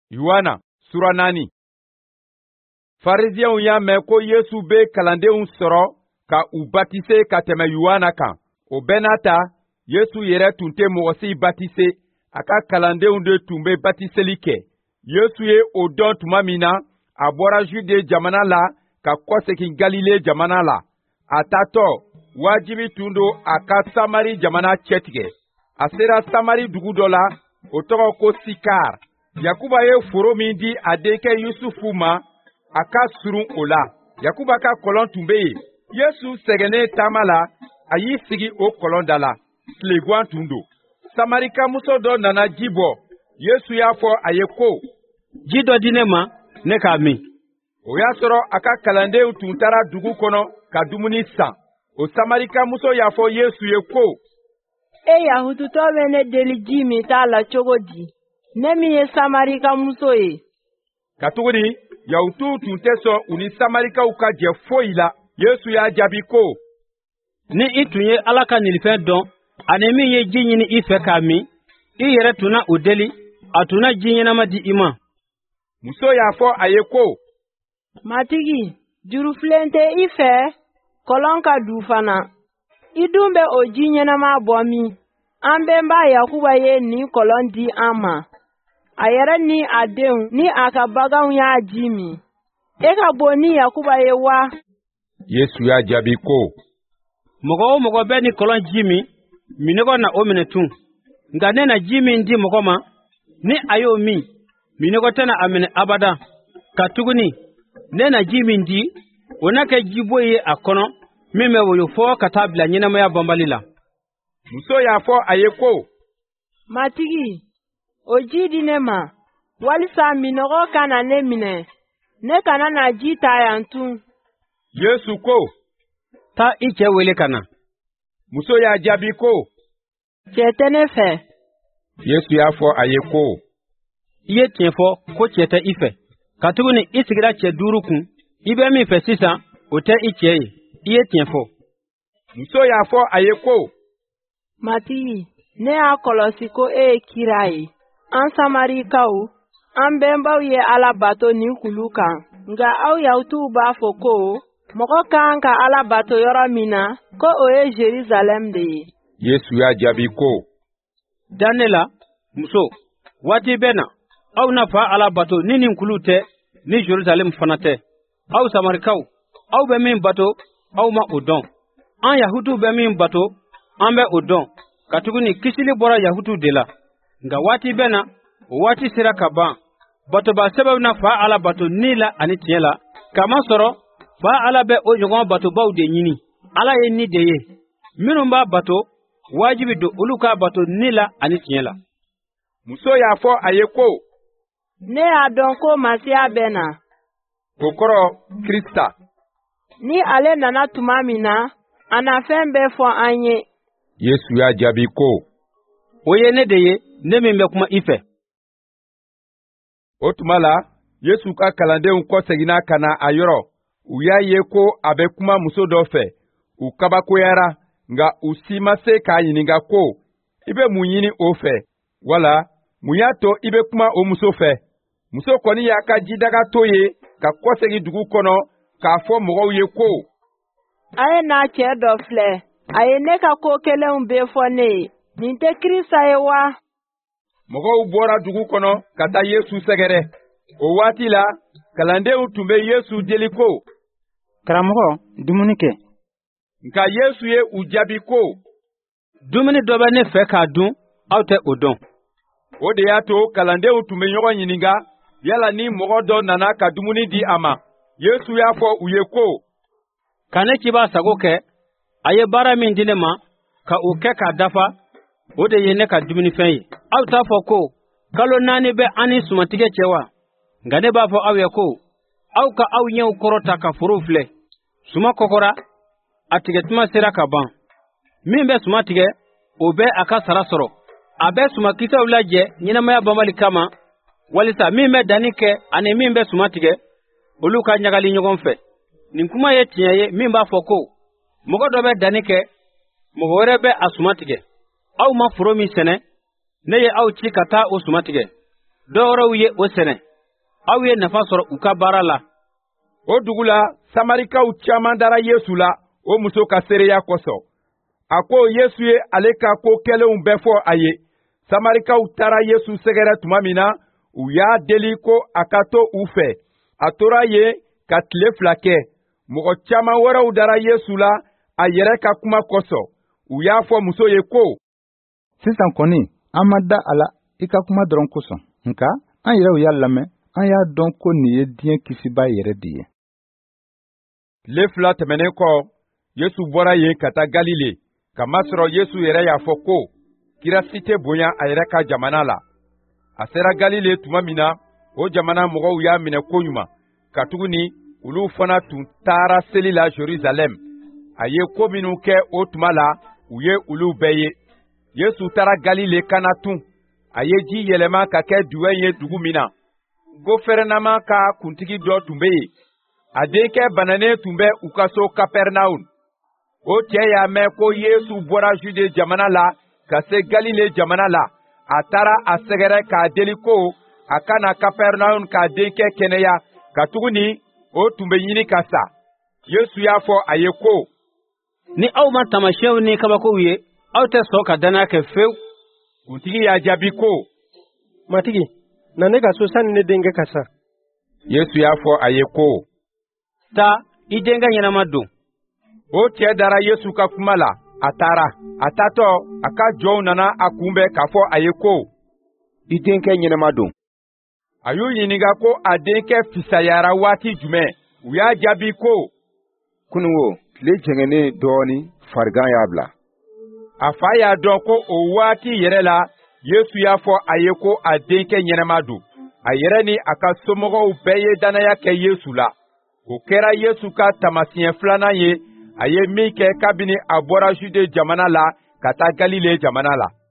Yohana sura 4. Pharisiens y'a mɛn ko Yesu bɛ kalandenw sɔrɔ ka u batise ka tɛmɛ Yohana kan. O bɛɛ n'a ta, Yesu yɛrɛ tun tɛ mɔgɔ si batise, a ka kalandenw de tun bɛ batiseli kɛ. Yesu ye o dɔn tuma min na, a bɔra Jude jamana la ka kɔsegin Galile jamana la. A taatɔ, wajibi tun don a ka Samari jamana cɛtigɛ. A sera Samari dugu dɔ la, o tɔgɔ ko Sikar. Yakuba ye foro min di a denkɛ Yusufu ma, a ka surun o la. Yakuba ka kɔlɔn tun bɛ yen. Yesu sɛgɛnnen taama la, a y'i sigi o kɔlɔn da la. Tilegan tun don. Samarika muso dɔ nana ji bɔ. Yesu y'a fɔ a ye ko, ji dɔ di ne ma, ne k'a min. O y'a sɔrɔ a ka kalandenw tun taara dugu kɔnɔ ka dumuni san. O Samarika muso y'a fɔ Yesu ye ko, Yahudutɔ bɛ ne deli ji min t'a la cogo di? Ne min ye Samarika muso ye. Katuguni, Yahudiw tun tɛ sɔn u ni Samarikaw ka jɛ foyi la. Yesu y'a jaabi ko, ni i tun ye Ala ka nilifɛn dɔn, ani min ye ji ɲini i fɛ k'a min, i yɛrɛ tun na o deli, a tun na ji ɲɛnama di i ma. Muso y'a fɔ a ye ko, Matigi, jurufilen tɛ i fɛ, kɔlɔn ka du fana. I dun bɛ o ji ɲɛnama bɔ min? An bɛnba Yakuba ye nin kɔlɔn di an ma. A yɛrɛ ni a denw ni a ka baganw y'a ji min. E ka bon ni Yakuba ye wa? Yesu y'a jaabi ko, mɔgɔ o mɔgɔ bɛ ni kɔlɔn ji min, minɔgɔ na o minɛ tun. Nka ne na ji min di mɔgɔ ma, ni a y'o min, minɔgɔ tɛna a minɛ abada. Ka tuguni, ne na ji min di, o na kɛ jibo ye a kɔnɔ, min bɛ woyo fɔ ka taa bila ɲɛnamaya banbali la. Muso y'a fɔ a ye ko, Matigi, o ji di ne ma, walisa minɔgɔ kana ne minɛ, ne kana na ji ta yan tun. Yesu ko, taa i cɛ wele ka na. Muso y'a jaabi ko, Cɛ tɛ ne fɛ. Yesu y'a fɔ a ye ko, I ye tiɲɛ fɔ ko cɛ tɛ i fɛ. Ka tuguni i sigira cɛ 5 kun, i bɛ min fɛ sisan, o tɛ i cɛ ye. I ye tiɲɛ fɔ. Muso y'a fɔ a ye ko, Matigi, ne y'a kɔlɔsi ko e ye kira ye. An Samarikaw, an bɛnbaw ye Ala bato nin kulu kan. Nka aw Yahudiw b'a fɔ ko, mɔgɔ kan ka Ala bato yɔrɔ min na, ko o ye Jerusalem de ye. Yesu y'a jaabi ko, Dan ne la, muso, waati bɛ na, aw na fa Ala bato ni nin kulu tɛ, ni Jerusalem fana tɛ. Aw Samarikaw, aw bɛ min bato, aw ma o dɔn. An Yahudiw bɛ min bato, an bɛ o dɔn. Ka tuguni kisili bɔra Yahudiw de la. Nka waati bɛ na, o waati sera ka ban. Batoba sɛbɛw na fa Ala bato ni la ani tiɲɛ la. Kama sɔrɔ, fa Ala bɛ o ɲɔgɔn batobaw de ɲini. Ala ye ni de ye. Minnu b'a bato, wajibi don olu k'a bato ni la ani tiɲɛ la. Muso y'a fɔ a ye ko, Ne y'a dɔn ko Masiya bɛ na. o kɔrɔ Krista. Ni ale nana tuma min na, a na fɛn bɛɛ fɔ an ye. Yesu y'a jaabi ko, O ye ne de ye, ne min bɛ kuma i fɛ. o tuma la, Yesu ka kalandenw kɔseginna ka na a yɔrɔ. U y'a ye ko a bɛ kuma muso dɔ fɛ. U kabakoyara, nka u si ma se k'a ɲininka ko, i bɛ mun ɲini o fɛ? Wala, mun y'a to i bɛ kuma o muso fɛ? Muso kɔni y'a ka jidaga to ye ka kɔsegin dugu kɔnɔ k'a fɔ mɔgɔw ye ko, A ye n'a cɛ dɔ filɛ. A ye ne ka ko kelenw bɛɛ fɔ ne ye. Nin tɛ Kirisa ye wa? mɔgɔw bɔra dugu kɔnɔ ka taa Yesu sɛgɛrɛ. O waati la, kalandenw tun bɛ Yesu deli ko, Karamɔgɔ, dumuni kɛ. nka Yesu ye u jaabi ko, Dumuni dɔ bɛ ne fɛ k'a dun, aw tɛ o dɔn. o de y'a to kalandenw tun bɛ ɲɔgɔn ɲininka, yala ni mɔgɔ dɔ nana ka dumuni di a ma. Yesu y'a fɔ u ye ko, Ka ne ciba sago kɛ, a ye baara min di ne ma, ka o kɛ k'a dafa, o de ye ne ka dumunifɛn ye. Aw t'a fɔ ko, kalo 4 bɛ an ni sumatigɛ cɛ wa? Nka ne b'a fɔ aw ye ko, aw ka aw ɲɛw kɔrɔta ka forow filɛ. Suma kɔkɔra, a tigɛtuma sera ka ban. Min bɛ suma tigɛ, o bɛ a ka sara sɔrɔ. A bɛ sumakisɛw lajɛ ɲɛnamaya banbali kama, walisa min bɛ danni kɛ ani min bɛ suma tigɛ, olu ka ɲagali ɲɔgɔn fɛ. Nin kuma ye tiɲɛ ye min b'a fɔ ko, mɔgɔ dɔ bɛ danni kɛ, mɔgɔ wɛrɛ bɛ a suma tigɛ. Aw ma foro min sɛnɛ, ne ye aw ci ka taa o suma tigɛ. dɔwɛrɛw ye o sɛnɛ aw ye nafa sɔrɔ u ka baara la. O dugu la Samarikaw caaman dara Yesu la o muso ka seereya kosɔn. A ko Yesu ye ale ka ko kɛlenw bɛɛ fɔ a ye. Samarikaw taara Yesu sɛgɛrɛ tuma min na, u y'a deli ko a ka to u fɛ. A tora yen ka tile 2 kɛ. Mɔgɔ caaman wɛrɛw dara Yesu la a yɛrɛ ka kuma kosɔn. U y'a fɔ muso ye ko, sisan kɔni an ma da a la i ka kuma dɔrɔn kosɔn, nka an yɛrɛw y'a lamɛn, an y'a dɔn ko nin ye diɲɛ kisiba yɛrɛ de ye. Tile 2 tɛmɛnen kɔ, Yesu bɔra yen ka taa Galile, kamasɔrɔ Yesu yɛrɛ y'a fɔ ko kira si tɛ bonya a yɛrɛ ka jamana la. A sera Galile tuma min na, o jamana mɔgɔw y'a minɛ koɲuman, katuguni olu fana tun taara seli la Jerusalem. A ye ko minnu kɛ o tuma la, u ye olu bɛɛ ye. Yesu taara Galile kana tun. A ye ji yɛlɛma ka kɛ duwɛn ye dugu min na. Gofɛrɛnaman ka kuntigi dɔ tun bɛ yen. A denkɛ bananen tun bɛ u ka so Kapɛrnawum. O cɛ y'a mɛn ko Yesu bɔra Jude jamana la ka se Galile jamana la. A taara a sɛgɛrɛ k'a deli ko a ka na Kapɛrnawum k'a denkɛ kɛnɛya, katuguni o tun bɛ ɲini ka sa. Yesu y'a fɔ a ye ko, ni aw ma taamasiyɛnw ni kabakow ye, aw tɛ sɔn ka danaya kɛ fewu. Kuntigi y'a jaabi ko, matigi, na ne ka so sanni ne denkɛ ka sa. Yesu y'a fɔ a ye ko, taa i denkɛ ɲɛnama don. O cɛ dara Yesu ka kuma la, a taara. A taatɔ, a ka jɔnw nana a kunbɛn k'a fɔ a ye ko, i denkɛ ɲɛnama don. A y'u ɲininka ko a denkɛ fisayara waati jumɛn. U y'a jaabi ko, kunungo tile jɛngɛnnen dɔɔni farigan y'a bila. A fa y'a dɔn ko o waati yɛrɛ la Yesu y'a fɔ a ye ko a denkɛ ɲɛnama don. A yɛrɛ ni a ka somɔgɔw bɛɛ ye danaya kɛ Yesu la. O kɛra Yesu ka taamasiyɛn 2nan ye. A ye min kɛ kabini a bɔra Jude jamana la ka taa Galile jamana la.